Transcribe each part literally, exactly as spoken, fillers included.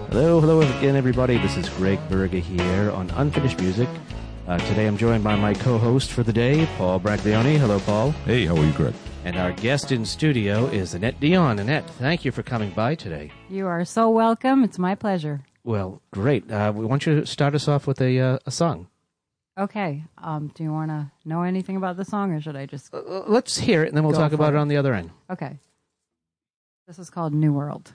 Hello, hello again, everybody. This is Greg Berger here on Unfinished Music. Uh, today I'm joined by my co-host for the day, Paul Braglione. Hello, Paul. Hey, how are you, Greg? And our guest in studio is Annette Dion. Annette, thank you for coming by today. You are so welcome. It's my pleasure. Well, great. Uh, we want you to start us off with a uh, a song. Okay. Um, do you want to know anything about the song, or should I just... Uh, let's hear it, and then we'll Go talk about for it it. on the other end. Okay. This is called New World.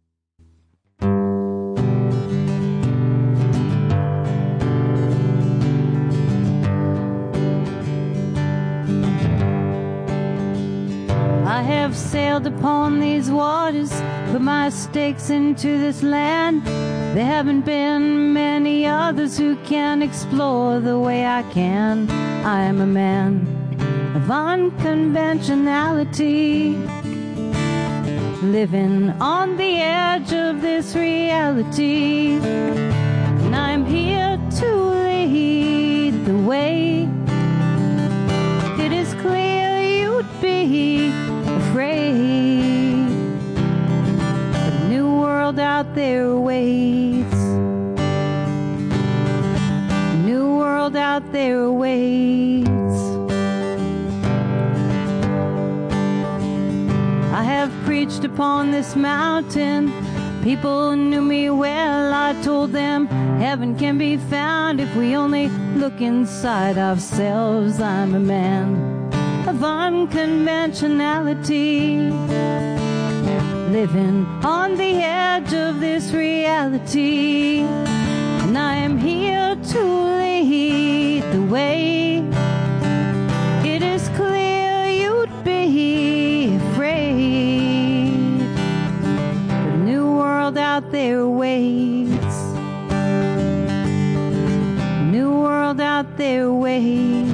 I have sailed upon these waters, put my stakes into this land. There haven't been many others who can explore the way I can. I am a man of unconventionality, living on the edge of this reality. And I'm here to lead the way. It is clear you'd be afraid. The new world out there waits. New world out there waits. I have preached upon this mountain. People knew me well. I told them heaven can be found if we only look inside ourselves. I'm a man of unconventionality, living on the edge of this reality. And I am here to lead the way. It is clear you'd be afraid. The new world out there waits. New world out there waits.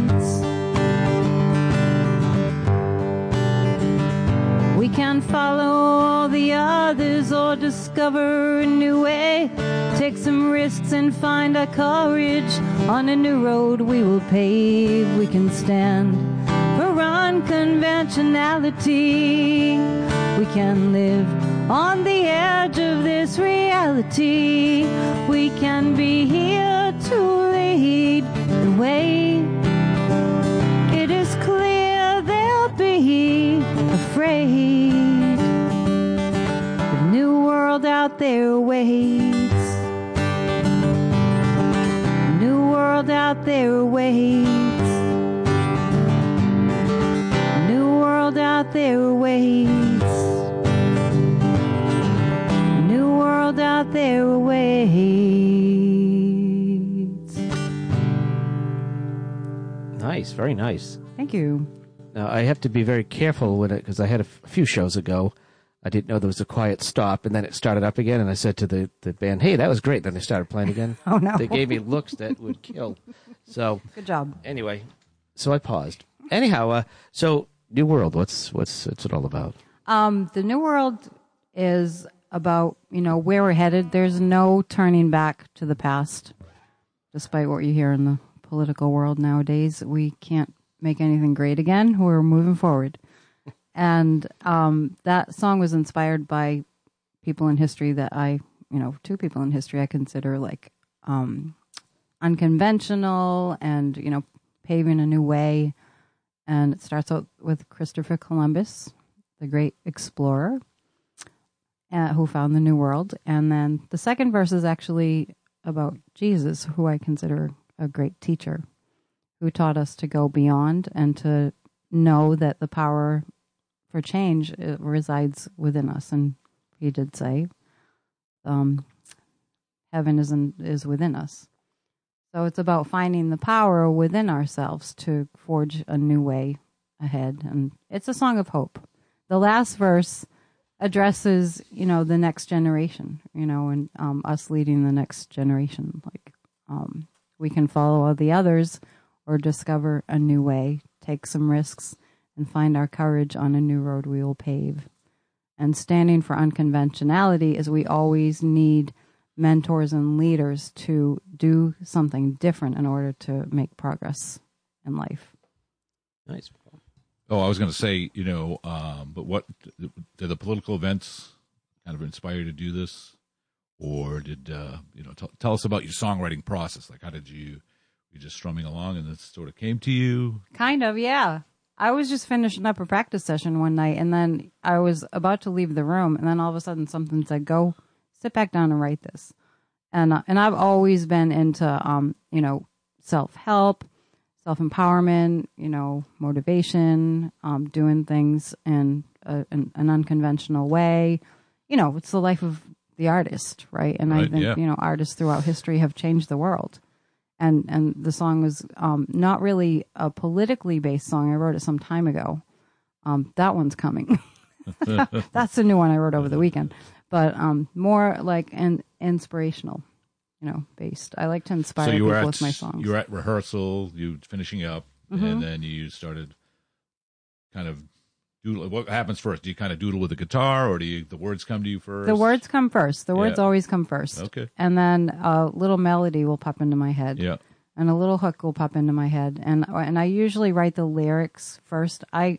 We can follow all the others or discover a new way. Take some risks and find our courage. On a new road we will pave. We can stand for unconventionality. We can live on the edge of this reality. We can be here to lead the way. It is clear they'll be afraid. The new world out there waits. New world out there waits. New world out there waits. New world out there waits. Nice, very nice. Thank you. Now, I have to be very careful with it because I had a, f- a few shows ago. I didn't know there was a quiet stop, and then it started up again, and I said to the, the band, hey, that was great. Then they started playing again. Oh, no. They gave me looks that would kill. So, Good job. anyway, so I paused. Anyhow, uh, so New World, what's what's what's it all about? Um, the New World is about, you know, where we're headed. There's no turning back to the past, despite what you hear in the political world nowadays. We can't make anything great again. We're moving forward. And um, that song was inspired by people in history that I, you know, two people in history I consider like um, unconventional and, you know, paving a new way. And it starts out with Christopher Columbus, the great explorer uh, who found the New World. And then the second verse is actually about Jesus, who I consider a great teacher, who taught us to go beyond and to know that the power for change it resides within us. And he did say, um, heaven is, in, is within us. So it's about finding the power within ourselves to forge a new way ahead. And it's a song of hope. The last verse addresses, you know, the next generation, you know, and um, us leading the next generation. Like um, we can follow all the others or discover a new way, take some risks, and find our courage on a new road we will pave. And standing for unconventionality is we always need mentors and leaders to do something different in order to make progress in life. Nice. Oh, I was going to say, you know, um, but what did the political events kind of inspire you to do this, or did uh, you know? T- tell us about your songwriting process. Like, how did you? You just strumming along, and this sort of came to you. Kind of, yeah. I was just finishing up a practice session one night, and then I was about to leave the room, and then all of a sudden something said, "Go sit back down and write this." And uh, and I've always been into um you know self help, self empowerment, you know motivation, um doing things in a, an, an unconventional way. You know, it's the life of the artist, right? And Right, I think yeah. you know artists throughout history have changed the world. And and the song was um, not really a politically based song. I wrote it some time ago. Um, that one's coming. That's the new one I wrote over the weekend. But um, more like an inspirational, you know, based. I like to inspire So you people were at with my songs. you were at rehearsal. You finishing up, Mm-hmm. and then you started kind of doodle. What happens first? Do you kind of doodle with the guitar, or do you the words come to you first? The words come first. The words Yeah. always come first. Okay. And then a little melody will pop into my head. Yeah. And a little hook will pop into my head. And and I usually write the lyrics first. I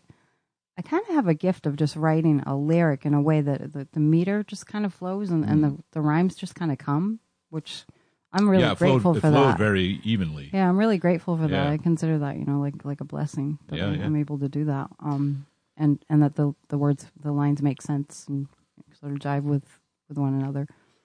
I kind of have a gift of just writing a lyric in a way that the, the meter just kind of flows and, and the, the rhymes just kind of come, which I'm really yeah, it grateful flowed, for it flowed that. very evenly. Yeah, I'm really grateful for that. Yeah. I consider that, you know, like like a blessing that Yeah, I, yeah. I'm able to do that. Um, and and that the the words, the lines make sense and sort of jive with, with one another.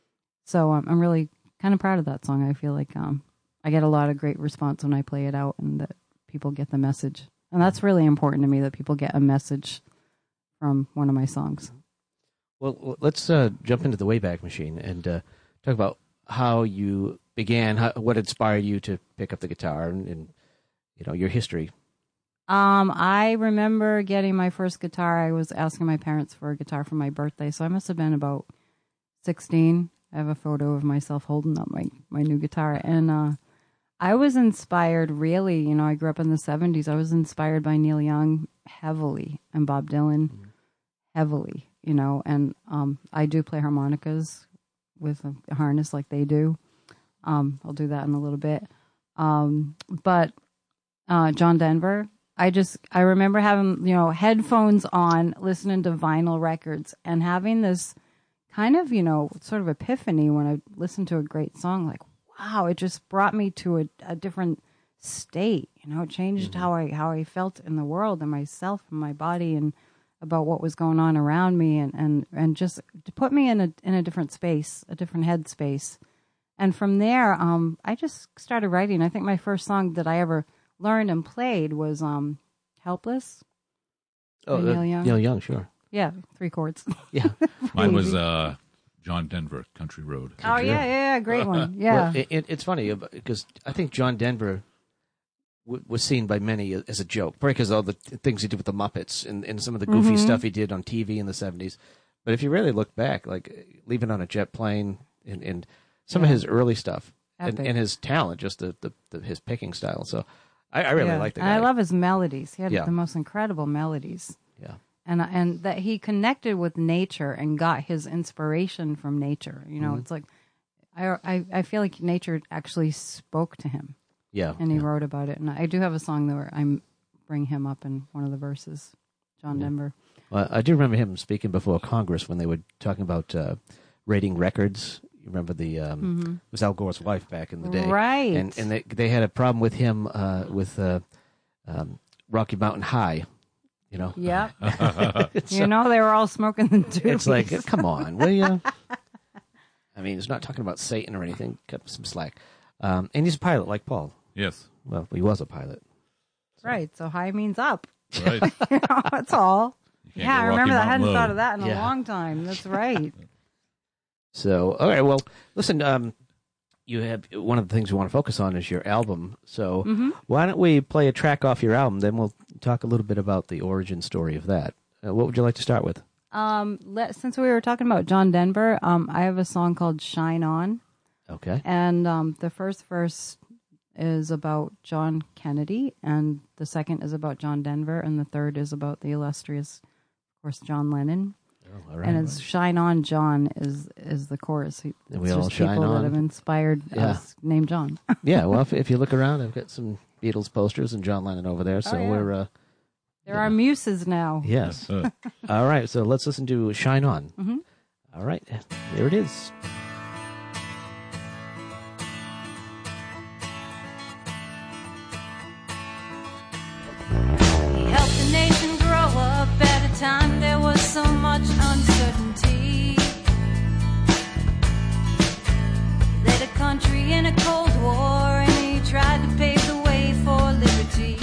So um, I'm really kind of proud of that song. I feel like um, I get a lot of great response when I play it out, and that people get the message. And that's really important to me, that people get a message from one of my songs. Well, well, let's uh, jump into the Wayback Machine and uh, talk about how you began, how, what inspired you to pick up the guitar, and, and you know your history. Um, I remember getting my first guitar. I was asking my parents for a guitar for my birthday, so I must have been about sixteen. I have a photo of myself holding up my, my new guitar, and uh, I was inspired, really. You know, I grew up in the seventies. I was inspired by Neil Young heavily and Bob Dylan mm-hmm. heavily, you know, and um, I do play harmonicas with a harness like they do. Um, I'll do that in a little bit. Um, but uh, John Denver, I just, I remember having, you know, headphones on, listening to vinyl records, and having this kind of, you know, sort of epiphany when I listened to a great song. Like, wow, it just brought me to a, a different state. You know, it changed mm-hmm. how I how I felt in the world and myself and my body, and about what was going on around me, and, and, and just to put me in a in a different space, a different head space. And from there, um, I just started writing. I think my first song that I ever learned and played was um, "Helpless." Oh, by Neil Young. Neil Young, sure. Yeah, three chords. Yeah, mine was uh, John Denver, "Country Road." Oh yeah, yeah, yeah, great one. Yeah, well, it, it, it's funny because I think John Denver w- was seen by many as a joke, probably because of all the things he did with the Muppets and, and some of the goofy mm-hmm. stuff he did on T V in the seventies. But if you really look back, like Leaving on a Jet Plane and, and some yeah. of his early stuff and, and his talent, just the, the, the his picking style. So I, I really yeah. like the guy. guy. I love his melodies. He had yeah. the most incredible melodies. Yeah. And and that he connected with nature and got his inspiration from nature. You know, mm-hmm. it's like I, I I feel like nature actually spoke to him. Yeah, and he yeah. wrote about it. And I do have a song where I bring him up in one of the verses, John yeah. Denver. Well, I do remember him speaking before Congress when they were talking about uh, rating records. You remember the um, mm-hmm. it was Al Gore's wife back in the day, right? And and they, they had a problem with him uh, with uh, um, Rocky Mountain High. You know, yeah. so, you know, they were all smoking the doobies. It's like, come on, will you? I mean, it's not talking about Satan or anything. Cut some slack. Um, and he's a pilot, like Paul. Yes. Well, he was a pilot. So. Right. So high means up. Right. you know, that's all. Yeah, I remember that. I hadn't low. thought of that in yeah. a long time. That's right. So, all right. Well, listen. Um, you have one of the things we want to focus on is your album. So, mm-hmm. why don't we play a track off your album? Then we'll talk a little bit about the origin story of that. Uh, what would you like to start with? Um, let, since we were talking about John Denver, um, I have a song called "Shine On." Okay. And um, the first verse is about John Kennedy, and the second is about John Denver, and the third is about the illustrious, of course, John Lennon. Oh, all right, and it's right. "Shine On, John" is is the chorus. It's and we all just shine people on. that have inspired yeah. us named John. yeah, well, if, if you look around, I've got some Beatles posters and John Lennon over there, so oh, yeah. we're... Uh, there yeah. are muses now. Yes. All right, so let's listen to "Shine On." Mm-hmm. All right, there it is. time there was so much uncertainty. He led a country in a Cold War, and he tried to pave the way for liberty.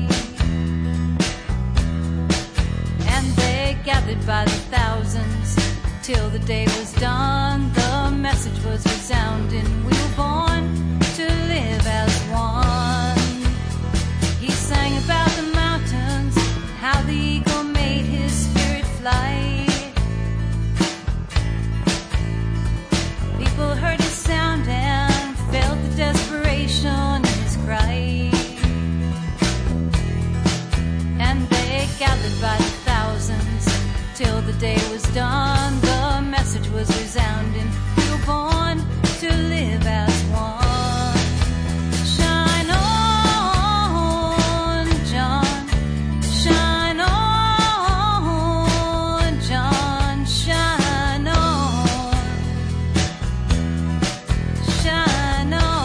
And they gathered by the thousands till the day was done. The message was resounding: we were born to live as one. He sang about the mountains, how the eagle made his spirit fly. People heard his sound and felt the desperation in his cry. And they gathered by the thousands till the day was done. The message was resounding: we were born to live as one. Shine on, John. Shine on, John. Shine on. Shine on.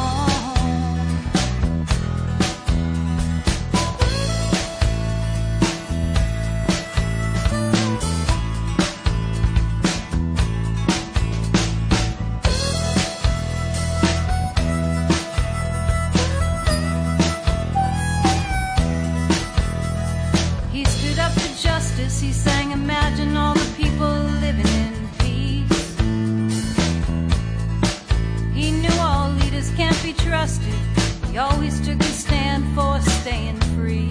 He stood up for justice, he sang, imagine all the people living in peace. He knew all leaders can't be trusted, he always took a stand for staying free.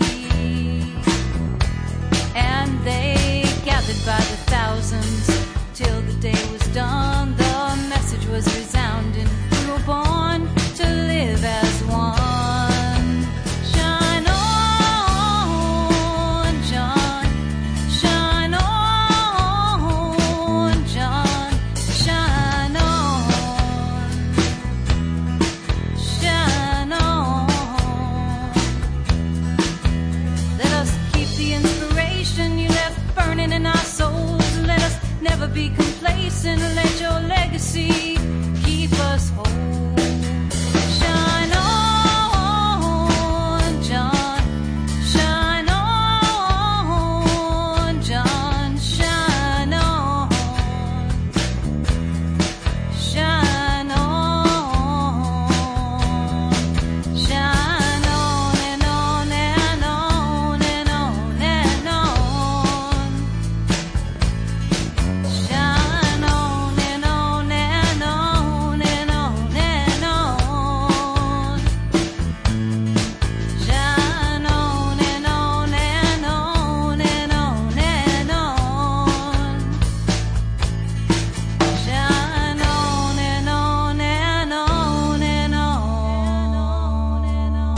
And they gathered by the thousands till the day was done. The message was resounding: we were born to live as one. Shine on, John. Shine on, John. Shine on. Shine on. Let us keep the inspiration you left burning in our souls. Let us never be complacent. Let your legacy keep us whole. Shine on, John. Shine on, John. Shine on. Shine on. Shine on and on and on and on and on. Shine on and on and on and on and on. Shine on and on and on and on and on. Shine on and on and on and on and on.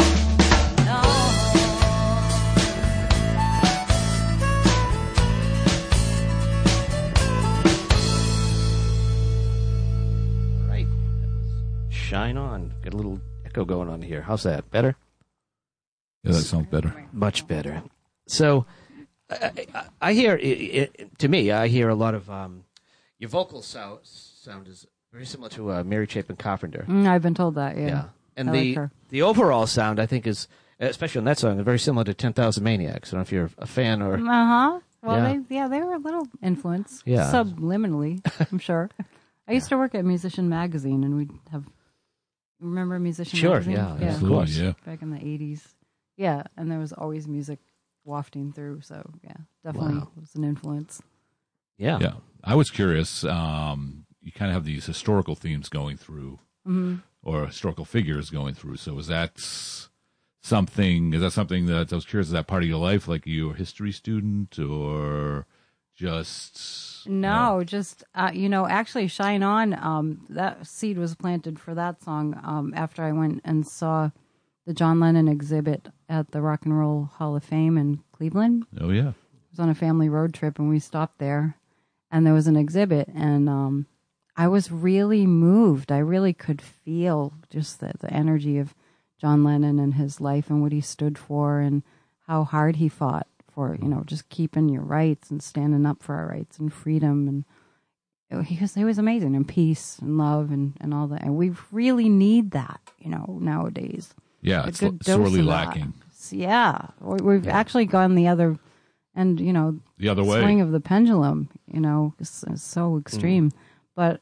Right. That was Shine On. Got a little echo going on here. How's that? Better? Yeah, that sounds better. Much better. So, I, I, I hear, it, it, to me, I hear a lot of, um, your vocal sound, sound is very similar to uh, Mary Chapin Carpenter. Mm, I've been told that, yeah. Yeah. And I the like her. the overall sound, I think, is, especially on that song, very similar to ten thousand Maniacs. I don't know if you're a fan or... Uh-huh. Well, Yeah. they, yeah, they were a little influence. Yeah. Subliminally, I'm sure. I used to work at Musician Magazine, and we'd have... Remember Musician Sure, Magazine? yeah, yeah. Of Absolutely, course. yeah. Back in the eighties. Yeah, and there was always music wafting through, so yeah, definitely Wow. was an influence. Yeah. Yeah. I was curious. Um, you kind of have these historical themes going through, Mm-hmm. or historical figures going through. So is that something? Is that something that I was curious? Is that part of your life? Like you a history student, or just No, just uh, you know, actually, "Shine On." Um, that seed was planted for that song um, after I went and saw the John Lennon exhibit at the Rock and Roll Hall of Fame in Cleveland. Oh yeah. I was on a family road trip, and we stopped there, and there was an exhibit, and um, I was really moved. I really could feel just the, the energy of John Lennon and his life and what he stood for, and how hard he fought for, you know, just keeping your rights and standing up for our rights and freedom. And it, he was, he was amazing, and peace and love and, and all that. And we really need that, you know, nowadays. Yeah, A it's good l- dose sorely of that. lacking. So, yeah, we- we've Yeah. actually gone the other, and you know, the other way. swing of the pendulum, you know, is, is so extreme. Mm. But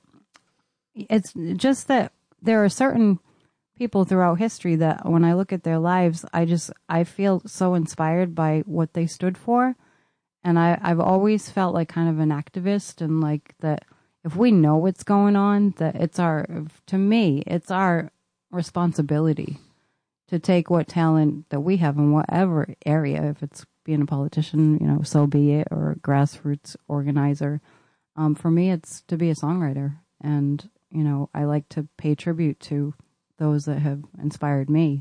it's just that there are certain people throughout history that when I look at their lives, I just, I feel so inspired by what they stood for. And I, I've always felt like kind of an activist, and like that if we know what's going on, that it's our, to me, it's our responsibility to take what talent that we have in whatever area, if it's being a politician, you know, so be it, or a grassroots organizer. Um, for me, it's to be a songwriter. And, you know, I like to pay tribute to those that have inspired me.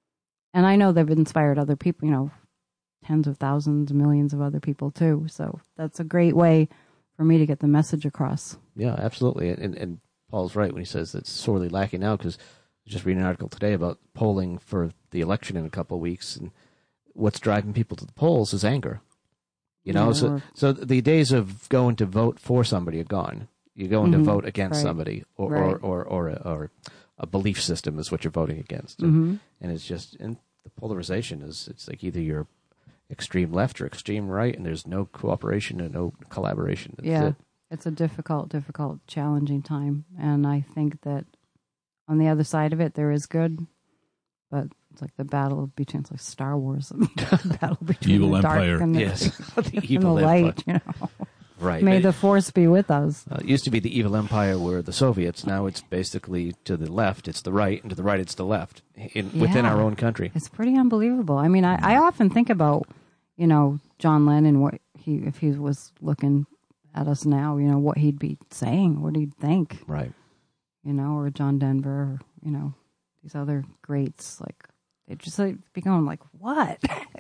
And I know they've inspired other people, you know, tens of thousands, millions of other people too. So that's a great way for me to get the message across. Yeah, absolutely. And, and Paul's right when he says it's sorely lacking now, because I was just reading an article today about polling for the election in a couple of weeks, and what's driving people to the polls is anger. You know, yeah, so or, so the days of going to vote for somebody are gone. You're going mm-hmm, to vote against right, somebody, or, right. or, or, or, or, or a belief system is what you're voting against. And, mm-hmm. and it's just, and the polarization is, it's like either you're extreme left or extreme right, and there's no cooperation and no collaboration. That's yeah, it. It's a difficult, difficult, challenging time. And I think that on the other side of it, there is good, but it's like the battle between, it's like Star Wars, the battle between evil the dark empire. and the, yes. the and evil the empire. light, you know. Right. May the force be with us. Uh, it used to be the evil empire were the Soviets. Now it's basically to the left, it's the right, and to the right, it's the left in, yeah. within our own country. It's pretty unbelievable. I mean, I, I often think about, you know, John Lennon, what he, if he was looking at us now, you know, what he'd be saying, what he'd think. Right. You know, or John Denver, or, you know, these other greats, like, they'd just like, be going like, what?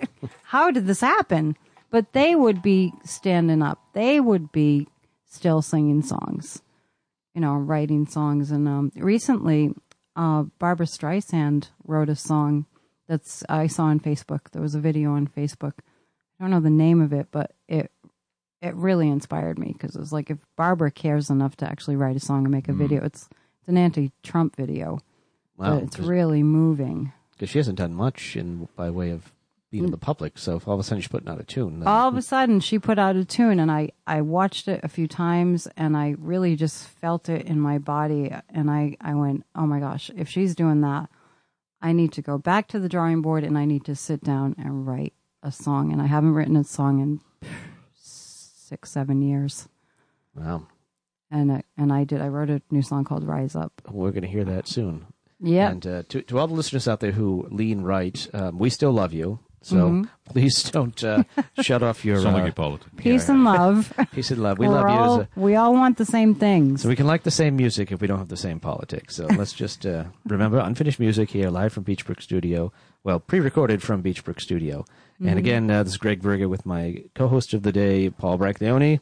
How did this happen? But they would be standing up. They would be still singing songs, you know, writing songs. And um, recently, uh, Barbara Streisand wrote a song that's I saw on Facebook. There was a video on Facebook. I don't know the name of it, but it it really inspired me, because it was like, if Barbara cares enough to actually write a song and make a mm. video, it's it's an anti-Trump video. Wow, but it's really moving. Because she hasn't done much in by way of being in the public, so if all of a sudden she's putting out a tune. Then... All of a sudden she put out a tune, and I, I watched it a few times, and I really just felt it in my body, and I, I went, oh my gosh, if she's doing that, I need to go back to the drawing board, and I need to sit down and write a song. And I haven't written a song in six, seven years. Wow. And I, and I did. I wrote a new song called Rise Up. We're going to hear that soon. Yeah. And uh, to, to all the listeners out there who lean right, um, we still love you. So mm-hmm. please don't uh, shut off your... Sound uh, like your politics. Peace and love. Peace and love. We We're love you. all, As a, we all want the same things. so we can like the same music if we don't have the same politics. So let's just uh, remember Unfinished Music here, live from Beachbrook Studio. Well, pre-recorded from Beachbrook Studio. Mm-hmm. And again, uh, this is Greg Verga with my co-host of the day, Paul Braglione.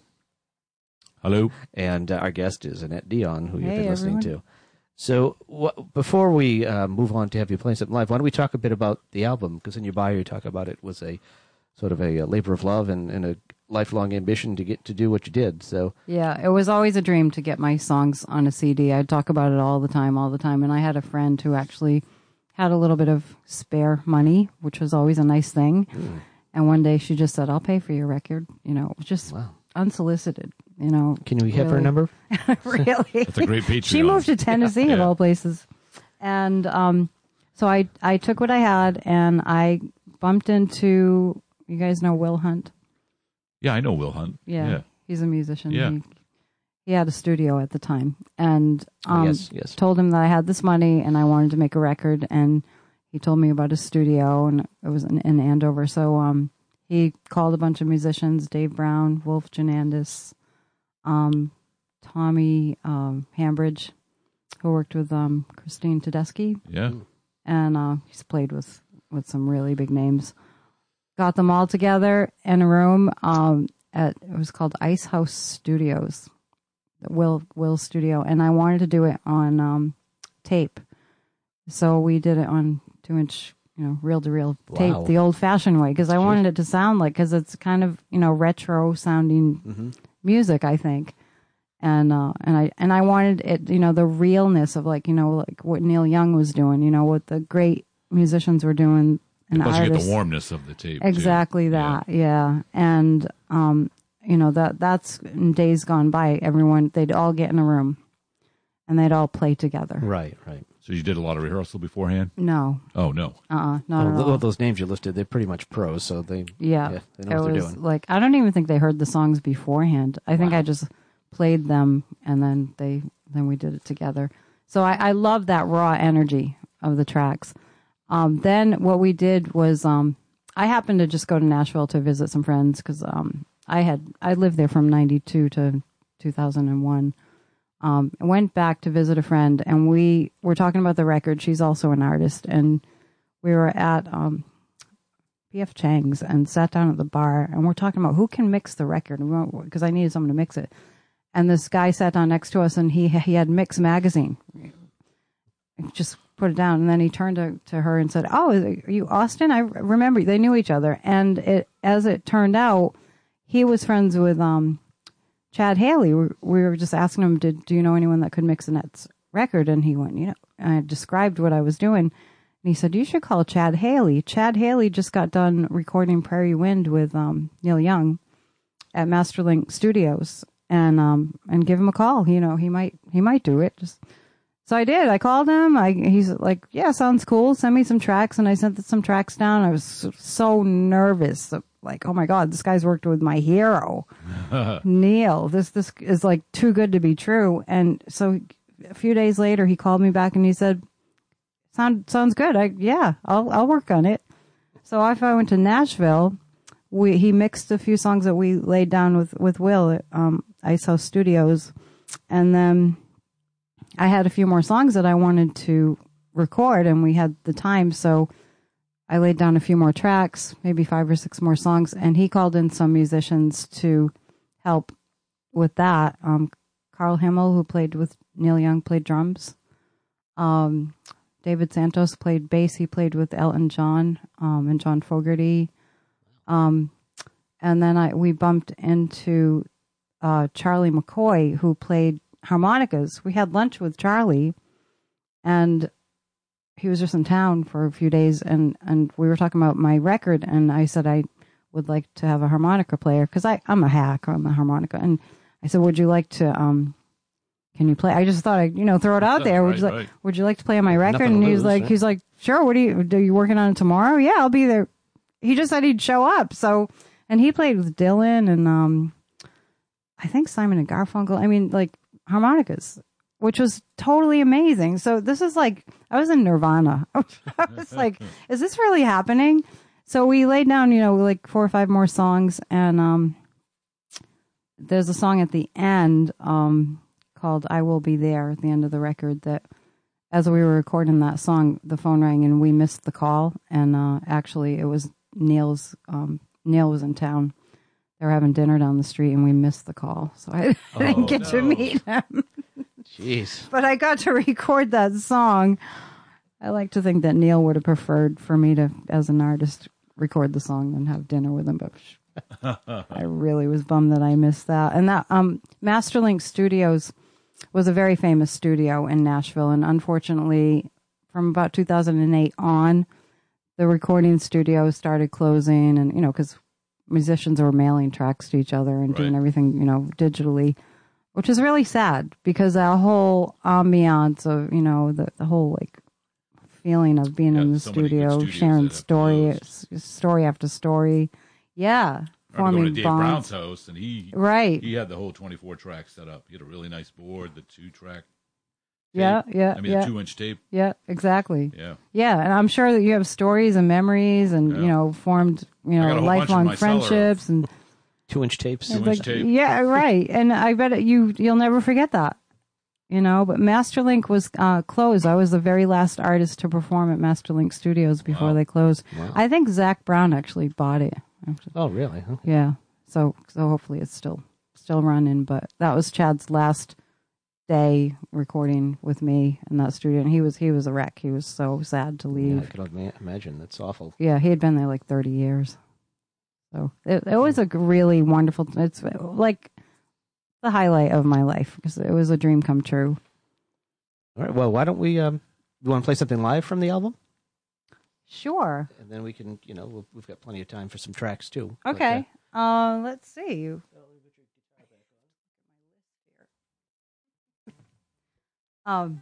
Hello. And uh, our guest is Annette Dion, who you've hey, been listening everyone. to. So wh- before we uh, move on to have you playing something live, why don't we talk a bit about the album? Because in your bio you talk about it was a sort of a, a labor of love and, and a lifelong ambition to get to do what you did. So yeah, it was always a dream to get my songs on a C D. I'd talk about it all the time, all the time. And I had a friend who actually had a little bit of spare money, which was always a nice thing. Mm. And one day she just said, I'll pay for your record. You know, just wow. unsolicited. You know, can we really. have her number? Really? That's a great Patreon. She moved to Tennessee yeah. of all places. And um, so I, I took what I had, and I bumped into, you guys know Will Hunt? Yeah, I know Will Hunt. Yeah, yeah. He's a musician. Yeah. He, he had a studio at the time. And um, oh, yes, yes. told him that I had this money and I wanted to make a record. And he told me about a studio, and it was in, in Andover. So um, he called a bunch of musicians, Dave Brown, Wolf Janandis, Um, Tommy um, Hambridge, who worked with um, Christine Tedeschi. Yeah. And uh, he's played with, with some really big names. Got them all together in a room um, at, it was called Ice House Studios, Will Will Studio. And I wanted to do it on um, tape. So we did it on two-inch, you know, reel-to-reel tape, wow. the old-fashioned way, because I wanted it to sound like, because it's kind of, you know, retro-sounding mm-hmm. music, I think, and uh, and I and I wanted it, you know, the realness of, like, you know, like what Neil Young was doing, you know, what the great musicians were doing, and plus artists. you get the warmness of the tape. Exactly too. that, yeah. yeah. And um, you know, that that's in days gone by. Everyone, they'd all get in a room and they'd all play together. Right, right. So you did a lot of rehearsal beforehand? No. Oh, no. Uh-uh, not Well, at all. all those names you listed, they're pretty much pros, so they Yeah, yeah, they know it what they're was doing. like, I don't even think they heard the songs beforehand. I think I just played them and then they then we did it together. So I, I love that raw energy of the tracks. Um, then what we did was um, I happened to just go to Nashville to visit some friends because um, I had I lived there from ninety-two to two thousand one. Um, I went back to visit a friend, and we were talking about the record. She's also an artist, and we were at um, P F Chang's and sat down at the bar, and we're talking about who can mix the record because I needed someone to mix it. And this guy sat down next to us, and he he had Mix Magazine. Just put it down, and then he turned to, to her and said, "Oh, are you Austin? I remember." They knew each other, and it as it turned out, he was friends with um, Chad Haley. We, we were just asking him, "Did do you know anyone that could mix Annette's record?" And he went, "You know," and I described what I was doing, and he said, "You should call Chad Haley." Chad Haley just got done recording Prairie Wind with um, Neil Young at Masterlink Studios, and um, and give him a call. You know, he might he might do it. Just so I did. I called him. I he's like, "Yeah, sounds cool. Send me some tracks." And I sent some tracks down. I was so, so nervous. Like, oh my God, this guy's worked with my hero, Neil. This this is like too good to be true. And so a few days later, he called me back and he said, "Sound sounds good. I yeah, I'll I'll work on it." So if I went to Nashville, we he mixed a few songs that we laid down with with Will at um, Ice House Studios, and then I had a few more songs that I wanted to record, and we had the time, so I laid down a few more tracks, maybe five or six more songs, and he called in some musicians to help with that. Um, Carl Himmel, who played with Neil Young, played drums. Um, David Santos played bass. He played with Elton John um, and John Fogerty. Um, and then I we bumped into uh, Charlie McCoy, who played harmonicas. We had lunch with Charlie, and he was just in town for a few days, and, and we were talking about my record, and I said I would like to have a harmonica player, because I'm a hack on the harmonica, and I said, would you like to, um, can you play? I just thought I'd, you know, throw it out there. Right, would you like, right. would you like to play on my record? Nothing And to he's lose, like, right? he's like, sure, what are you, are you working on it tomorrow? Yeah, I'll be there. He just said he'd show up, so, and he played with Dylan, and, um, I think Simon and Garfunkel, I mean, like, harmonicas, which was totally amazing. So this is like, I was in Nirvana. I was like, is this really happening? So we laid down, you know, like four or five more songs, and um, there's a song at the end um, called I Will Be There at the end of the record that as we were recording that song, the phone rang and we missed the call. And uh, actually it was Neil's, um, Neil was in town. They were having dinner down the street and we missed the call. So I didn't Oh, get to no. meet him. Jeez. But I got to record that song. I like to think that Neil would have preferred for me to, as an artist, record the song than have dinner with him. But I really was bummed that I missed that. And that um, Masterlink Studios was a very famous studio in Nashville. And unfortunately, from about two thousand eight on, the recording studios started closing. And, you know, because musicians were mailing tracks to each other and Right. doing everything, you know, digitally. Which is really sad because our whole ambiance of, you know, the, the whole like feeling of being Yeah, in the so many good studio, studios sharing that have story, closed. s- story after story. Yeah. I remember going to Forming Dave bonds. Brown's house, and he Right. he had the whole twenty-four track set up. He had a really nice board, the two track. Yeah, yeah, I mean, yeah. the two inch tape. Yeah, exactly. Yeah. Yeah. And I'm sure that you have stories and memories and, Yeah. you know, formed, you I got know, a whole bunch in lifelong my cellar of- friendships and Two inch tapes. Two inch like, tape. yeah, right. And I bet it, you, you'll never forget that. You know, but Masterlink was uh, closed. I was the very last artist to perform at Masterlink Studios before Wow. they closed. Wow. I think Zach Brown actually bought it. Oh, really? Huh? Yeah. So so hopefully it's still still running. But that was Chad's last day recording with me in that studio, and he was he was a wreck. He was so sad to Yeah, I leave. could ima- imagine. That's awful. Yeah, he had been there like thirty years. So it, it was a really wonderful. It's like the highlight of my life because it was a dream come true. All right. Well, why don't we? Um, you want to play something live from the album, Sure. and then we can, you know, we'll, we've got plenty of time for some tracks too. But, Okay. Uh, let's see. uh, Um,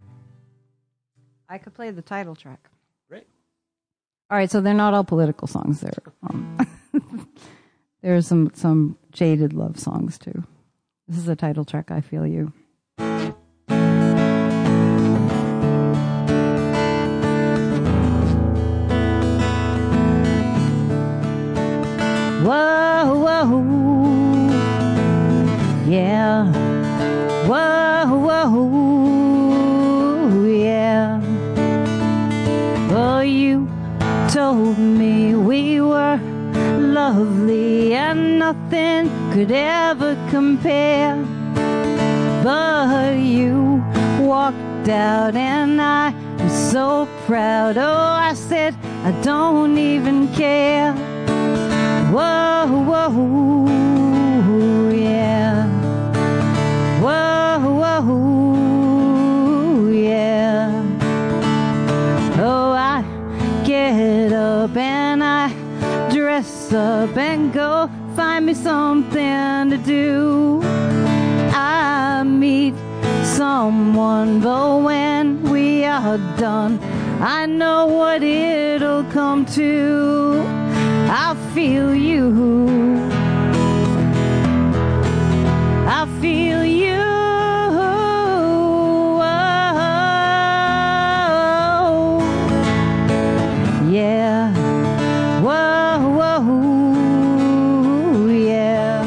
I could play the title track. Great. All right, so they're not all political songs. There, um, there's some some jaded love songs too. This is the title track. I Feel You. Whoa, whoa, yeah. Whoa, whoa, yeah. Oh, you told me we were lovely and nothing could ever compare. But you walked out and I was so proud. Oh, I said I don't even care. Whoa, whoa, yeah. Whoa, whoa, yeah. Oh, I get up and I dress up and go find me something to do. I meet someone, but when we are done, I know what it'll come to. I feel you. I feel you. Oh, yeah. Whoa, whoa, yeah.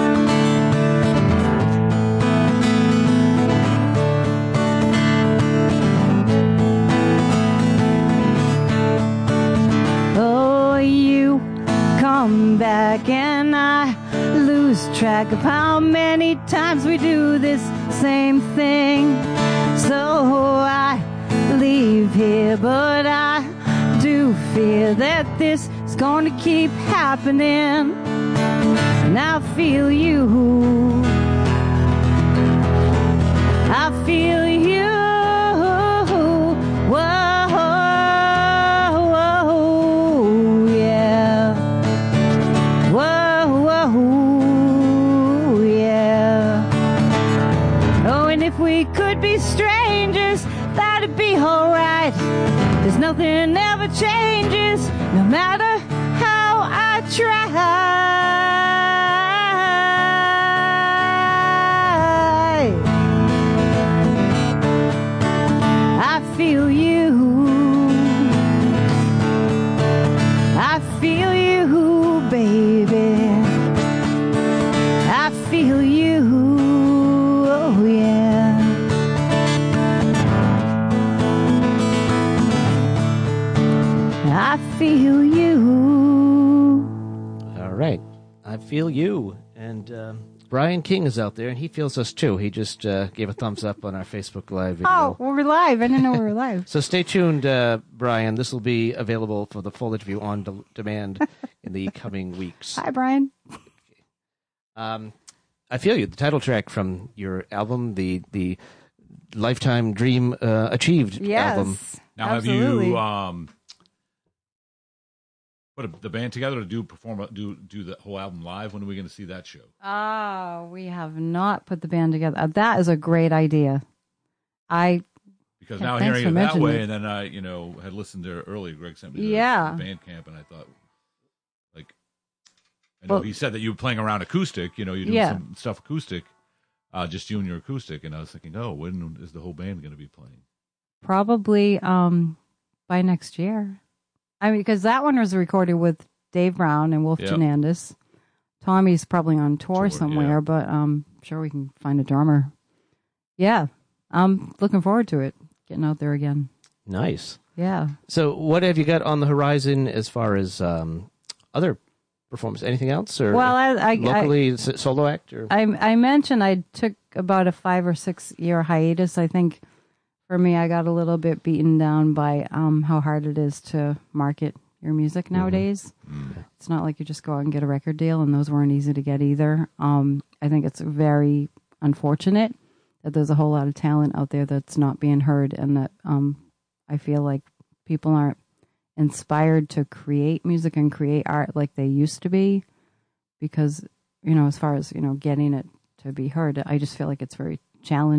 Oh, you come back and I lose track of how many times we do this same thing. So I leave here, but I do fear that this is going to keep happening. And I feel you. I feel you. Whoa, whoa, yeah. Whoa, whoa, yeah. Oh, and if we could be strangers, that'd be alright. There's nothing ever changes, no matter how I try. I feel you. I feel you, baby. I feel you. Oh, yeah. I feel you. All right. I feel you. And um, Brian King is out there, and he feels us too. He just uh, gave a thumbs up on our Facebook Live video. Oh, we're live. I didn't know we were live. So stay tuned, uh, Brian. This will be available for the full interview on de- demand in the coming weeks. Hi, Brian. Um, I Feel You, the title track from your album, the the Lifetime Dream uh, Achieved Yes. album. Now, absolutely. have you um, put the band together to do perform do do the whole album live? When are we going to see that show? Oh, we have not put the band together. Uh, that is a great idea. I Because Yeah, now thanks hearing for it that mentioning way, it. and then I, you know, had listened to earlier. Greg sent me the, Yeah. the band camp, and I thought, like, I know Well- he said that you were playing around acoustic. You know, you doing Yeah. some stuff acoustic, uh, just you and your acoustic. And I was thinking, oh, when is the whole band going to be playing? probably um, by next year. I mean, because that one was recorded with Dave Brown and Wolf Yeah. Janandis. Tommy's probably on tour, Tour, somewhere, yeah. but um, I'm sure we can find a drummer. Yeah, I'm looking forward to it. Getting out there again. Nice. Yeah. So what have you got on the horizon as far as um, other performance? Anything else? Or Well, I I, I, locally, s- solo act? Or? I I mentioned I took about a five or six year hiatus. I think for me, I got a little bit beaten down by um, how hard it is to market your music nowadays. Mm. It's not like you just go out and get a record deal, and those weren't easy to get either. Um, I think it's very unfortunate that there's a whole lot of talent out there that's not being heard, and that um, I feel like people aren't inspired to create music and create art like they used to be, because, you know, as far as, you know, getting it to be heard, I just feel like it's very challenging.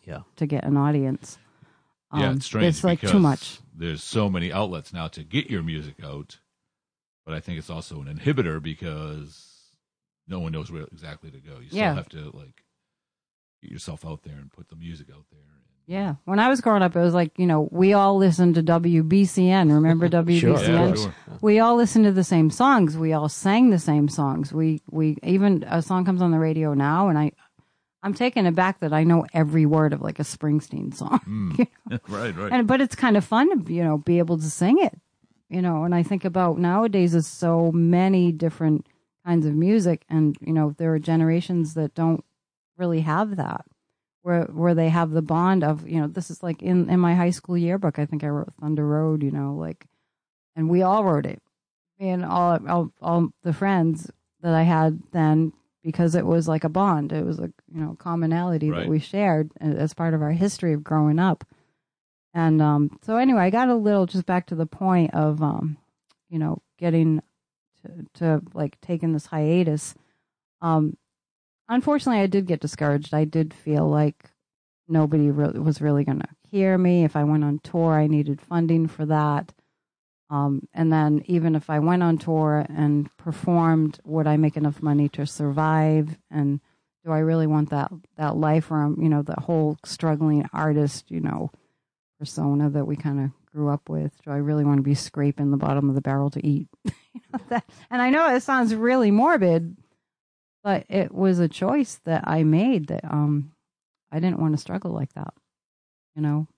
Yeah. to get an audience. Yeah, Um, it's strange It's like because too much. there's so many outlets now to get your music out, but I think it's also an inhibitor because no one knows where exactly to go. You still Yeah. have to like get yourself out there and put the music out there. Yeah. When I was growing up, it was like, you know, we all listened to W B C N. Remember W B C N? Yeah, sure. We all listened to the same songs. We all sang the same songs. We, we, even a song comes on the radio now, and I, I'm taken aback that I know every word of like a Springsteen song. Mm. You know? Right, right. And, but it's kind of fun to, you know, be able to sing it, you know, and I think about nowadays there's so many different kinds of music, and, you know, there are generations that don't really have that. Where where they have the bond of, you know, this is like in, in my high school yearbook, I think I wrote Thunder Road, you know, like, and we all wrote it. And all, all, all the friends that I had then, because it was like a bond. It was a, you know, commonality Right. that we shared as part of our history of growing up. And um, so anyway, I got a little, just back to the point of, um, you know, getting to, to like taking this hiatus. Um, Unfortunately, I did get discouraged. I did feel like nobody re- was really going to hear me. If I went on tour, I needed funding for that. Um, and then even if I went on tour and performed, would I make enough money to survive? And do I really want that, that life where I'm, you know, the whole struggling artist, you know, persona that we kind of grew up with? Do I really want to be scraping the bottom of the barrel to eat? You know, that, and I know it sounds really morbid, but it was a choice that I made that um, I didn't want to struggle like that, you know?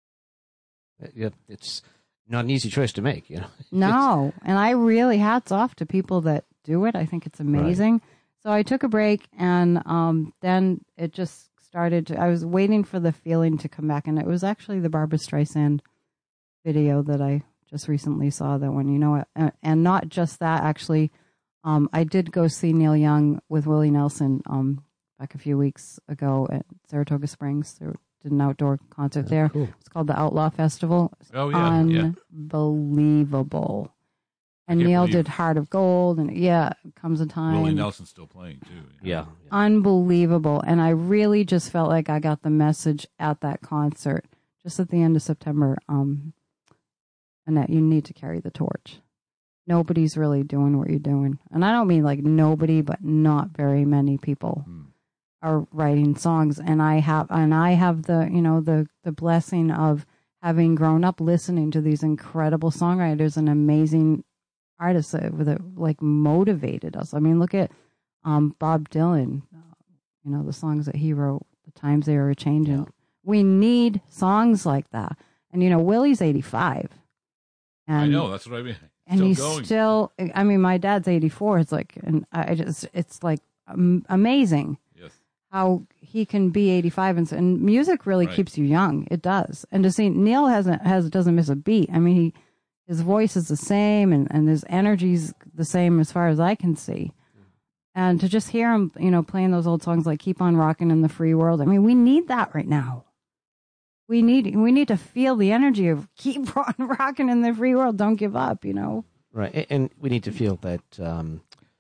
Yeah, it's not an easy choice to make, you know. No, and I really hats off to people that do it. I think it's amazing. So I took a break, and um, then it just started to, I was waiting for the feeling to come back, and it was actually the Barbra Streisand video that I just recently saw that one, you know what? And, and not just that, actually. Um, I did go see Neil Young with Willie Nelson um, back a few weeks ago at Saratoga Springs. They did an outdoor concert there. Cool. It's called the Outlaw Festival. Oh, yeah, yeah. Unbelievable. And can't Neil believe- did Heart of Gold, and yeah, Comes a Time. Willie Nelson's still playing too. you know? Yeah. Unbelievable. And I really just felt like I got the message at that concert, just at the end of September. Um, Annette, you need to carry the torch. Nobody's really doing what you're doing. And I don't mean like nobody, but not very many people Hmm. are writing songs. And I have, and I have the, you know, the, the blessing of having grown up listening to these incredible songwriters and amazing artists that, that like motivated us. I mean, look at um, Bob Dylan, you know, the songs that he wrote, the times they were changing. Yeah. We need songs like that. And, you know, Willie's eighty-five. And I know, that's what I mean. and Still he's going. still, I mean, my dad's eighty-four. It's like, and I just, it's like um, amazing Yes. how he can be eighty-five. And, and music really Right. keeps you young. It does. And to see Neil hasn't, has, doesn't miss a beat. I mean, he, his voice is the same, and, and his energy's the same as far as I can see. And to just hear him, you know, playing those old songs like Keep on Rocking in the Free World. I mean, we need that right now. We need we need to feel the energy of keep on rocking in the free world. Don't give up, you know. Right, and, and we need to feel that um,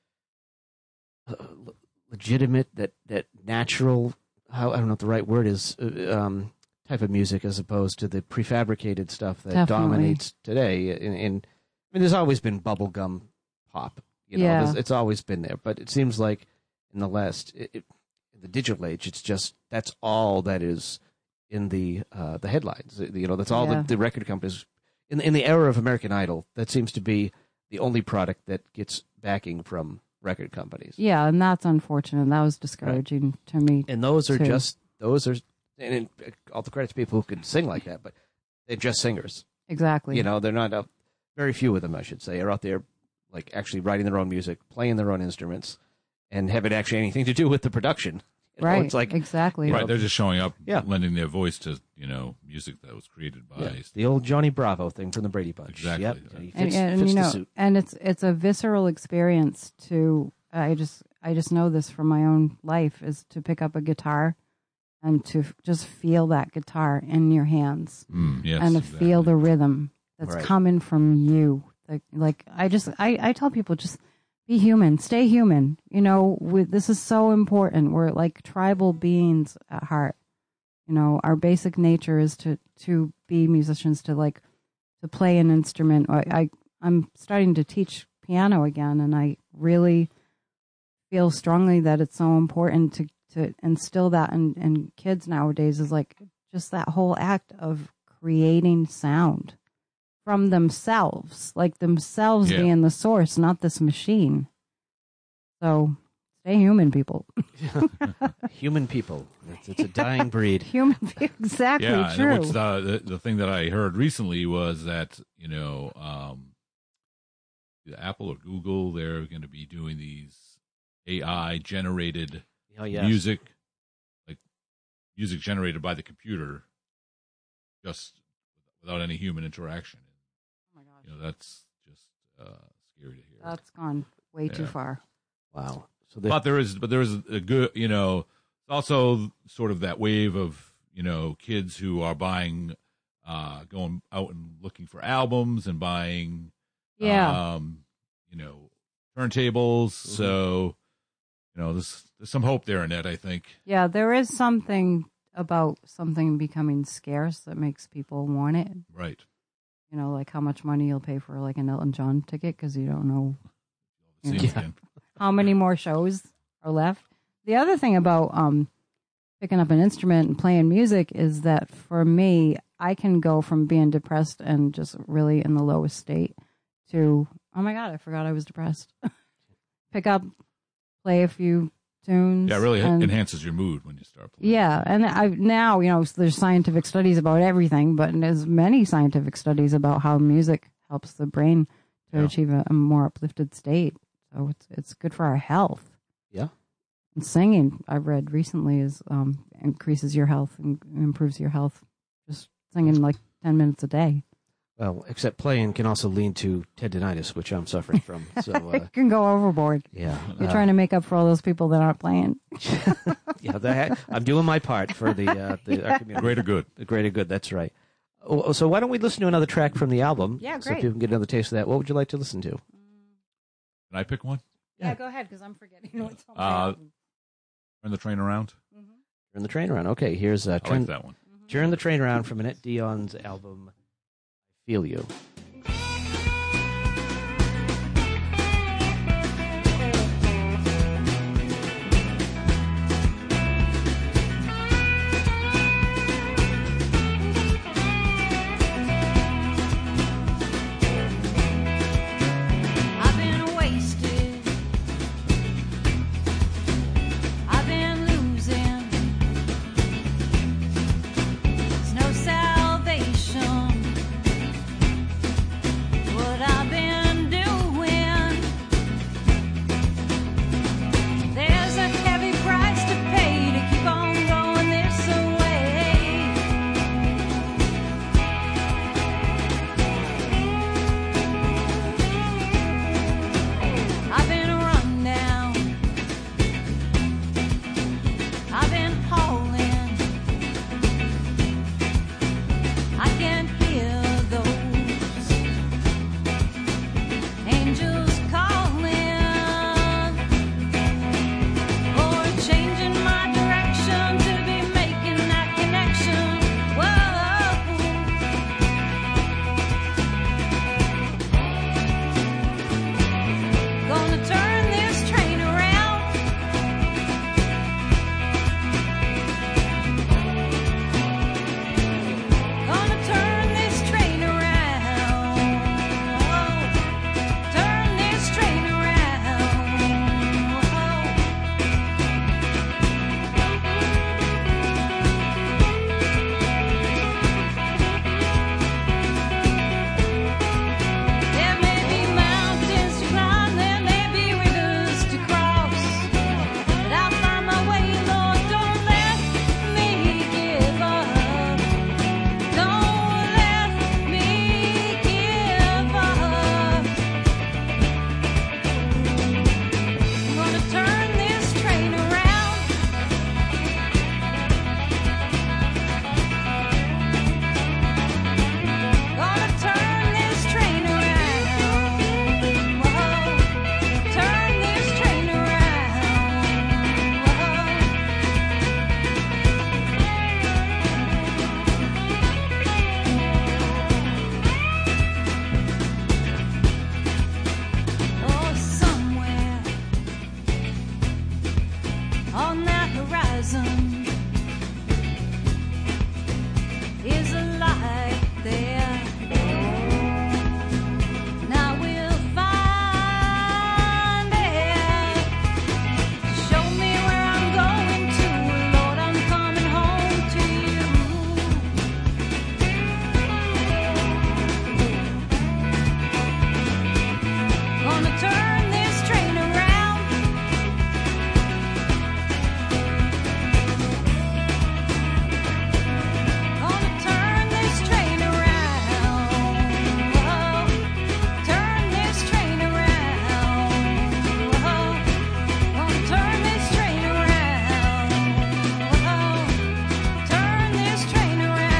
uh, legitimate, that that natural. How I don't know what the right word is. Uh, um, type of music as opposed to the prefabricated stuff that Definitely. dominates today. And, and I mean, there's always been bubblegum pop. You know, Yeah. There's- it's always been there. But it seems like in the last, it, it, in the digital age, it's just that's all that is in the uh, the headlines. You know, that's all Yeah. the, the record companies. In in the era of American Idol, that seems to be the only product that gets backing from record companies. Yeah, and that's unfortunate. That was discouraging to me. And those are too. just those are, and it, all the credit to people who could sing like that, but they're just singers. Exactly. You know, they're not out, very few of them, I should say, are out there like actually writing their own music, playing their own instruments, and have it actually anything to do with the production. You know, right. it's like exactly. Right, they're just showing up, Yeah. lending their voice to, you know, music that was created by. yeah, the old Johnny Bravo thing from the Brady Bunch. Exactly. Yep. Right. He and, fits, and, fits you the know, suit. and it's it's a visceral experience to. I just I just know this from my own life is to pick up a guitar, and to f- just feel that guitar in your hands, Mm, yes, and to exactly. feel the rhythm that's Right. coming from you. Like, like I just I, I tell people just be human, stay human. You know, we, this is so important. We're like tribal beings at heart. You You know, our basic nature is to to be musicians, to like to play an instrument. I, I I'm starting to teach piano again, and I really feel strongly that it's so important to to instill that in, in kids nowadays. Is like just that whole act of creating sound from themselves, like themselves Yeah. being the source, not this machine. So stay human, people. Human people. It's, it's a dying breed. Human, exactly Yeah, and true. what's the, the the thing that I heard recently was that you know, um, Apple or Google, they're going to be doing these A I generated Oh, yes. music, like music generated by the computer, just without any human interaction. Oh my gosh. You know, that's just uh, scary to hear. That's gone way too Yeah. far. Wow. So the, But there is, but there is a good, you know, also sort of that wave of, you know, kids who are buying, uh, going out and looking for albums and buying, Yeah. um, you know, turntables. Mm-hmm. So, you know, there's there's some hope there, Annette, I think. Yeah, there is something about something becoming scarce that makes people want it. Right. You know, like how much money you'll pay for like an Elton John ticket because you don't know See Yeah. you again. how many more shows are left. The other thing about um, picking up an instrument and playing music is that for me, I can go from being depressed and just really in the lowest state to, oh my God, I forgot I was depressed. Pick up, play a few tunes. Yeah, it really and- enhances your mood when you start playing. Yeah, and I now you know there's scientific studies about everything, but there's many scientific studies about how music helps the brain to Yeah. achieve a, a more uplifted state. So it's it's good for our health. Yeah. And singing, I've read recently, is um, increases your health and improves your health. Just singing like ten minutes a day. well, except playing can also lead to tendinitis, which I'm suffering from. So, uh, It can go overboard. yeah. You're Uh, trying to make up for all those people that aren't playing. yeah, that, I'm doing my part for the, uh, the our community. Greater good. The greater good, that's right. Oh, so why don't we listen to another track from the album? Yeah, So great. people can get another taste of that. What would you like to listen to? Can I pick one? Yeah, Yeah. go ahead because I'm forgetting what's on my Uh, album. Turn the train around. Turn the train around. Okay, here's uh, I turn, like that one. Turn the Train Around from Annette Dion's album, I Feel You. I've been wasted. I've been losing. There's no salvation. thousand is a light there. Now we'll find it. Show me where I'm going to, Lord, I'm coming home to you. Gonna turn this train around. Gonna turn this train around. Whoa. Turn this train around. Whoa. Gonna turn this train around. Whoa. Turn this train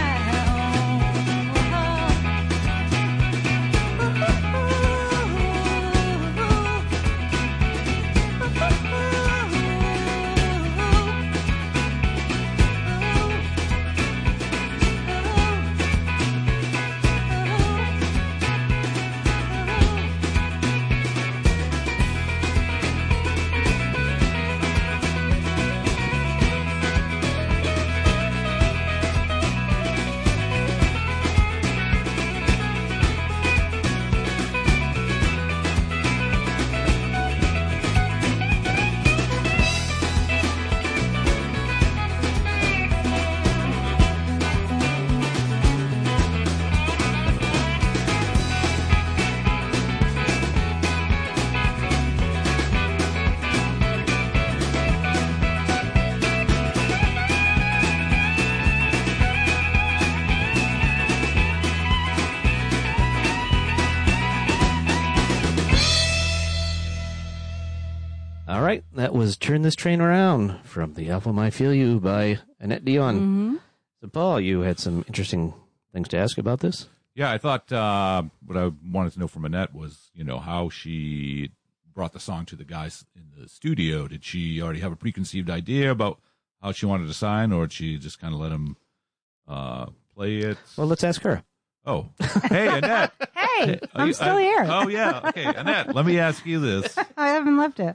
All right, that was Turn This Train Around from the album I Feel You by Annette Dion. Mm-hmm. So, Paul, you had some interesting things to ask about this? Yeah, I thought uh, what I wanted to know from Annette was, you know, how she brought the song to the guys in the studio. Did she already have a preconceived idea about how she wanted to sign, or did she just kind of let him uh, play it? Well, let's ask her. Oh, hey, Annette. Hey, Are I'm you- still I- here. Oh, yeah. Okay, Annette, let me ask you this. I haven't left it.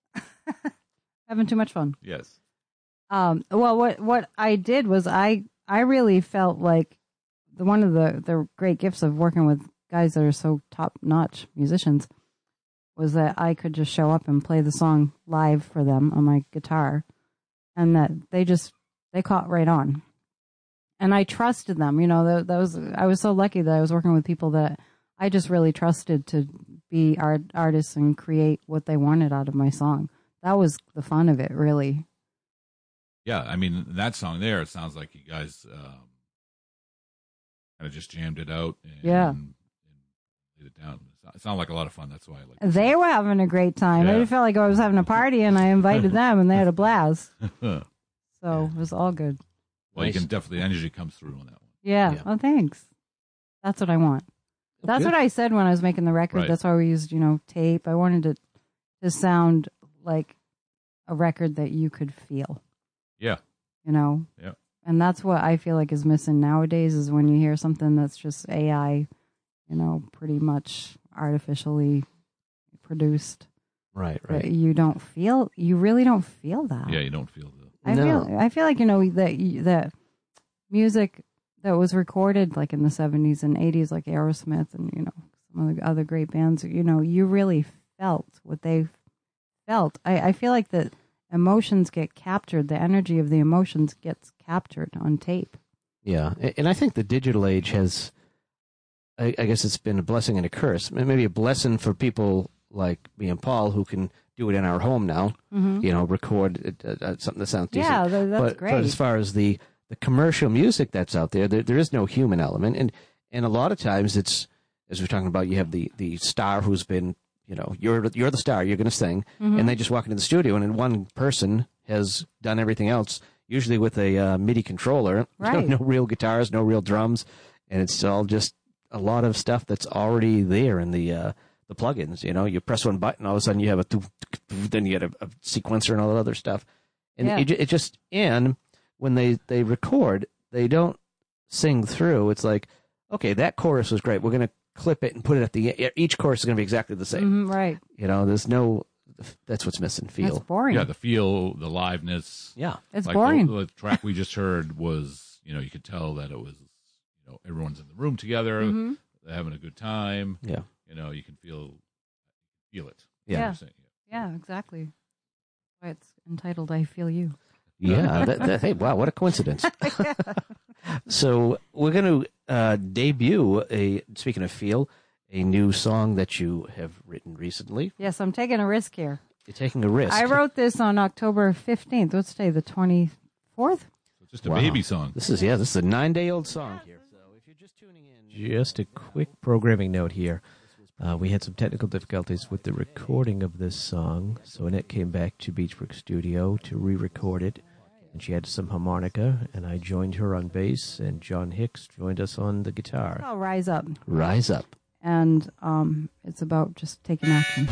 Having too much fun. Yes. Um, well, what what I did was I I really felt like the one of the the great gifts of working with guys that are so top notch musicians was that I could just show up and play the song live for them on my guitar, and that they just they caught right on, and I trusted them. You know, that, that was I was so lucky that I was working with people that I just really trusted to be art artists and create what they wanted out of my song. That was the fun of it, really. Yeah, I mean, that song there, it sounds like you guys um, kind of just jammed it out and, Yeah. and laid it down. It sounded like a lot of fun. That's why I like it. They were having a great time. Yeah. I felt like I was having a party, and I invited them, and they had a blast. Well, So it was all good. you Nice. can definitely, energy comes through on that one. Yeah. Yeah. Oh, thanks. That's what I want. That's Good. what I said when I was making the record. Right. That's why we used, you know, tape. I wanted it to sound like a record that you could feel, Yeah. you know? Yeah. And that's what I feel like is missing nowadays is when you hear something that's just A I, you know, pretty much artificially produced. Right, That right. you don't feel, you really don't feel that. Yeah, you don't feel the. I No. feel I feel like you know that you- that music that was recorded like in the seventies and eighties, like Aerosmith and you know some of the other great bands. You know, you really felt what they felt. I, I feel like the emotions get captured. The energy of the emotions gets captured on tape. Yeah, A- and I think the digital age has, I, I guess it's been a blessing and a curse. Maybe a blessing for people like me and Paul who can do it in our home now, Mm-hmm. you know, record uh, uh, something that sounds decent. Yeah, tha- that's but, great. But as far as the, the commercial music that's out there, there, there is no human element. And, and a lot of times it's, as we're talking about, you have the, the star who's been, you know, you're, you're the star, you're going to sing, Mm-hmm. and they just walk into the studio and then one person has done everything else, usually with a uh, MIDI controller, Right. no real guitars, no real drums, and it's all just a lot of stuff that's already there in the uh, the plugins. You know, you press one button, all of a sudden you have a, then you get a, a sequencer and all that other stuff, and Yeah. it, it just and when they they record, they don't sing through. It's like, okay, that chorus was great. We're gonna clip it and put it at the each chorus is gonna be exactly the same. Mhm, right. You know, there's no that's what's missing. That's Feel. boring. Yeah, the feel, the liveness. Yeah. It's like boring. The, the track we just heard was, you know, you could tell that it was, you know, everyone's in the room together, Mhm. they're having a good time. Yeah. You know, you can feel feel it. Yeah. Yeah. You're saying, Yeah, exactly. Why it's entitled "I Feel You." Yeah. that, that, hey, wow, what a coincidence. So we're going to uh, debut a. Speaking of feel, a new song that you have written recently. Yes, I'm taking a risk here. You're taking a risk. I wrote this on October fifteenth. What's today? The twenty-fourth? It's just a Wow. baby song. This is yeah. This is a nine-day-old song here. So if you're just tuning in, Just a quick programming note here. Uh, we had some technical difficulties with the recording of this song, so Annette came back to Beachbrook Studio to re-record it, and she had some harmonica, and I joined her on bass, and John Hicks joined us on the guitar. I'll rise up. rise up. And um, it's about just taking action.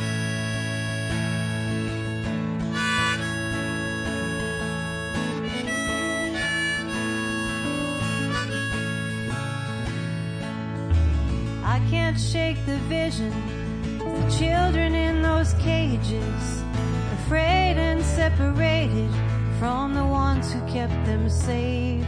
I can't shake the vision of the children in those cages, afraid and separated from the ones who kept them safe.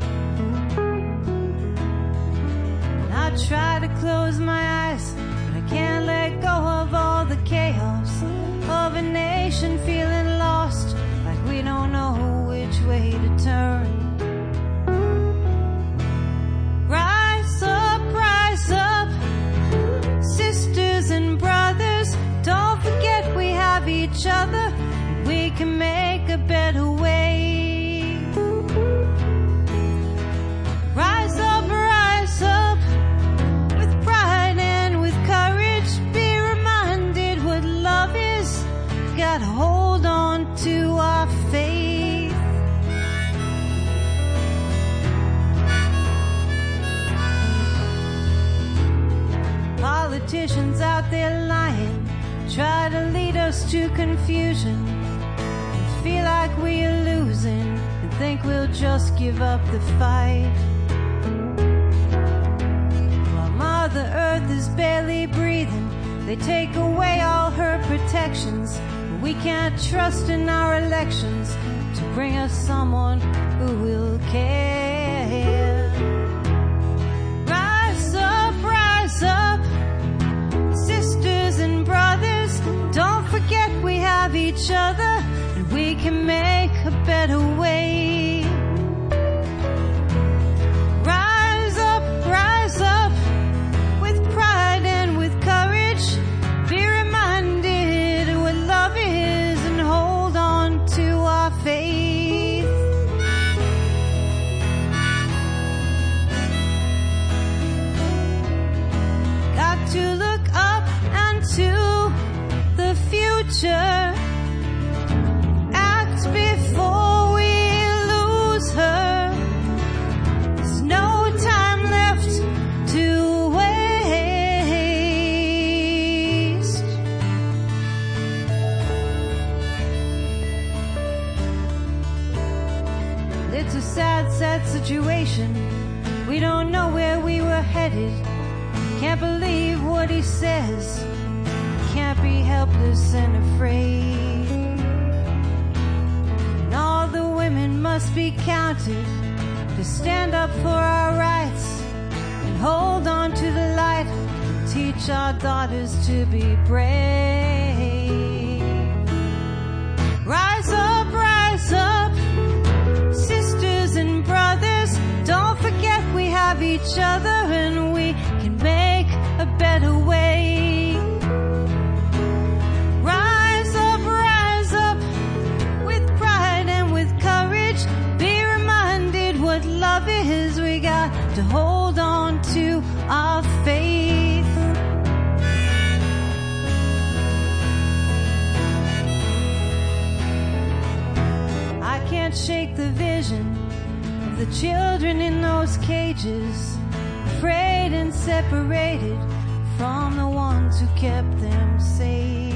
And I try to close my eyes, but I can't let go of all the chaos of a nation feeling lost, like we don't know which way to turn. Rise up, rise up, sisters and brothers, don't forget we have each other, we can make a better way. Rise up, rise up, with pride and with courage, be reminded what love is, gotta hold on to our faith. Politicians out there lying, try to lead us to confusion. We feel like we're losing and think we'll just give up the fight. While Mother Earth is barely breathing, they take away all her protections. We can't trust in our elections to bring us someone who will care. Rise up, rise up, sisters and brothers, don't forget we have each other, and we can make a better way. Rise up, rise up, with pride and with courage, be reminded what love is, and hold on to our faith. Got to look up and to the future. Act before we lose her. There's no time left to waste. It's a sad, sad situation. We don't know where we were headed. Can't believe what he says. Can't be helpless and afraid. And all the women must be counted to stand up for our rights and hold on to the light and teach our daughters to be brave. Rise up, rise up, sisters and brothers, don't forget we have each other, and we can make a better way. Rise up, rise up, with pride and with courage, be reminded what love is, we got to hold on to our faith. I can't shake the vision of the children in those cages, afraid and separated from the ones who kept them safe.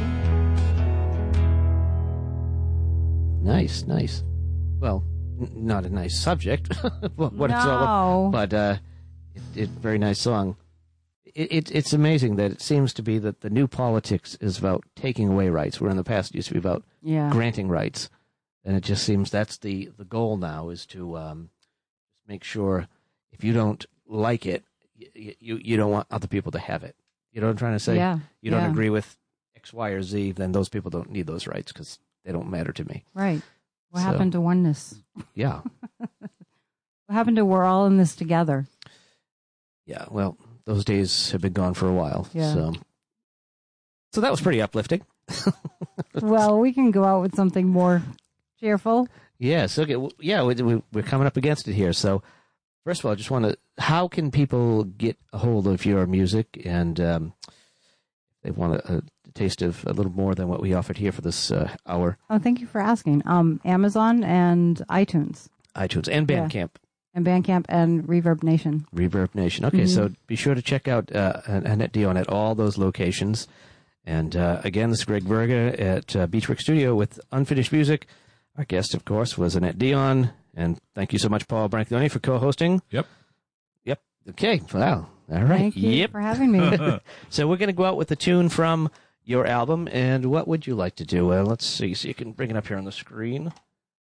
Nice, nice. Well, n- not a nice subject. what what it's all No. about, but uh, it, it very nice song. it, it, it's amazing that it seems to be that the new politics is about taking away rights, where in the past it used to be about Yeah. granting rights. And it just seems that's the, the goal now, is to um, make sure if you don't like it, you, you you don't want other people to have it. You know what I'm trying to say? Yeah. You don't yeah. agree with X, Y, or Z, then those people don't need those rights because they don't matter to me. Right. What So- happened to oneness? Yeah. What happened to we're all in this together? Yeah. Well, those days have been gone for a while. Yeah. So, so that was pretty uplifting. Well, we can go out with something more cheerful. Yes. Okay. Well, yeah, we, we, we're coming up against it here. So, first of all, I just want to, how can people get a hold of your music, and um, they want a, a taste of a little more than what we offered here for this uh, hour? Oh, thank you for asking. Um, Amazon and iTunes iTunes and Yeah. Bandcamp, and Bandcamp and Reverb Nation. Reverb Nation. Okay, Mhm. so be sure to check out uh, Annette Dion at all those locations. And uh, again, this is Greg Berger at uh, Beachwork Studio with Unfinished Music. Our guest, of course, was Annette Dion. And thank you so much, Paul Branccioni, for co-hosting. Yep. Yep. Okay. Wow. All right. Thank you Yep. for having me. So we're going to go out with a tune from your album. And what would you like to do? Uh, let's see. So you can bring it up here on the screen.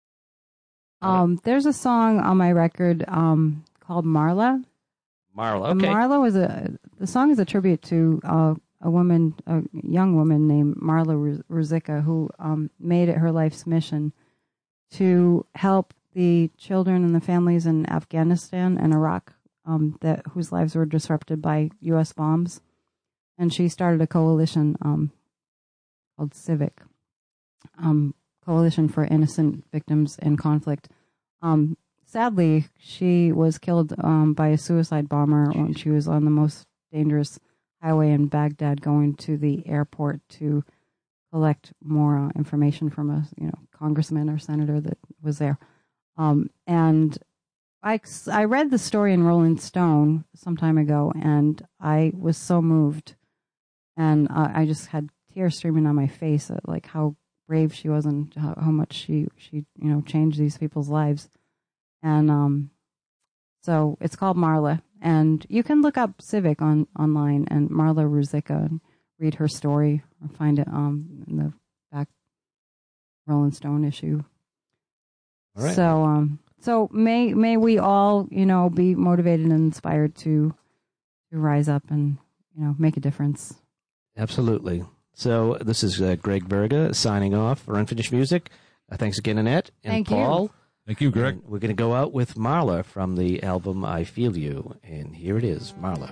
um, there's a song on my record um, called Marla. Marla. And Okay. Marla was a. The song is a tribute to uh, a woman, a young woman named Marla Ru- Ruzicka, who um, made it her life's mission to help the children and the families in Afghanistan and Iraq um, that whose lives were disrupted by U S bombs. And she started a coalition um, called Civic, um, Coalition for Innocent Victims in Conflict. Um, sadly, she was killed um, by a suicide bomber when she was on the most dangerous highway in Baghdad, going to the airport to collect more uh, information from a you know congressman or senator that was there. Um, and I, I read the story in Rolling Stone some time ago, and I was so moved, and uh, I just had tears streaming on my face at like how brave she was and how, how much she she you know changed these people's lives. And um, so it's called Marla, and you can look up Civic on online and Marla Ruzicka and read her story, or find it um in the back Rolling Stone issue. All right. So um so may may we all you know be motivated and inspired to to rise up and you know make a difference. Absolutely. So this is uh, Greg Berger signing off for Unfinished Music. Uh, thanks again, Annette and Thank you. Paul. Thank you, Greg. And we're going to go out with Marla from the album I Feel You. And here it is, Marla.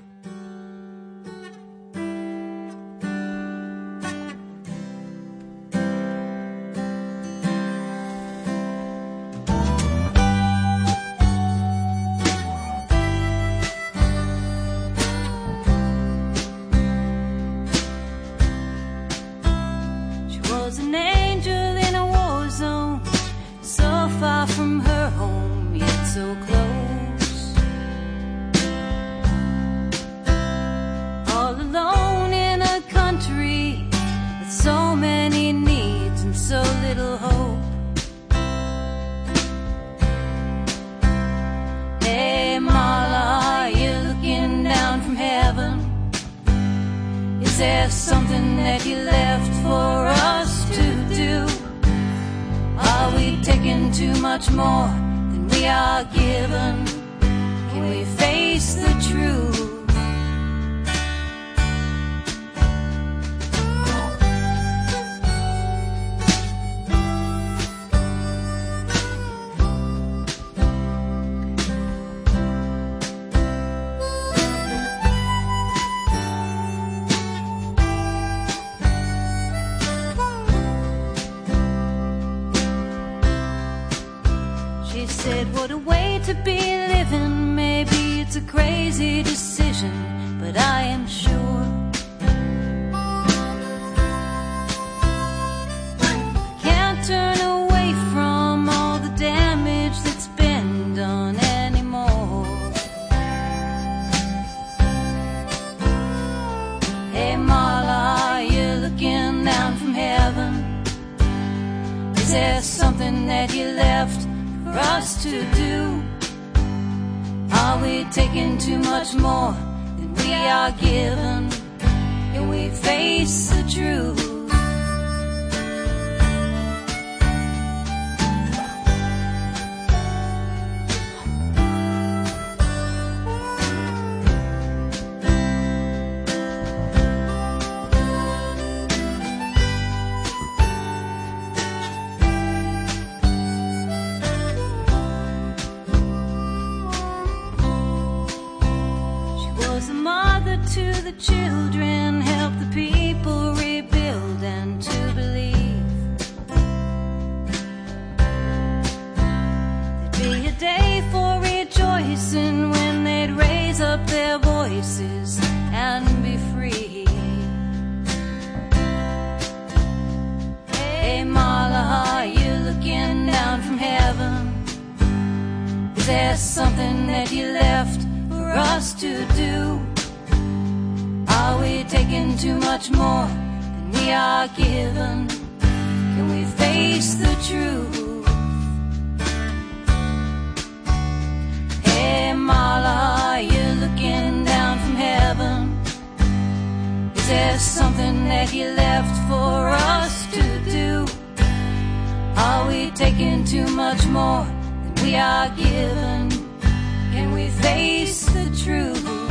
She was an angel in a war zone, so far from her home, yet so close. All alone in a country with so many needs and so little hope. Hey Marla, are you looking down from heaven? Is there something that you left for us to do? Are we taking too much more than we are given? Can we face the truth? She said, what a way to be living. Maybe it's a crazy decision, but I am sure can't turn away from all the damage that's been done anymore. Hey Marla, are you looking down from heaven? Is there something that you left for us to do? Are we taking too much more than we we are given? Can we face the truth? To the children, help the people rebuild and to believe. There'd be a day for rejoicing when they'd raise up their voices and be free. Hey Marla, are you looking down from heaven? Is there something that you left for us to do? Are we taking too much more than we are given? Can we face the truth? Hey Marla, are you looking down from heaven? Is there something that you left for us to do? Are we taking too much more than we are given? Can we face the truth?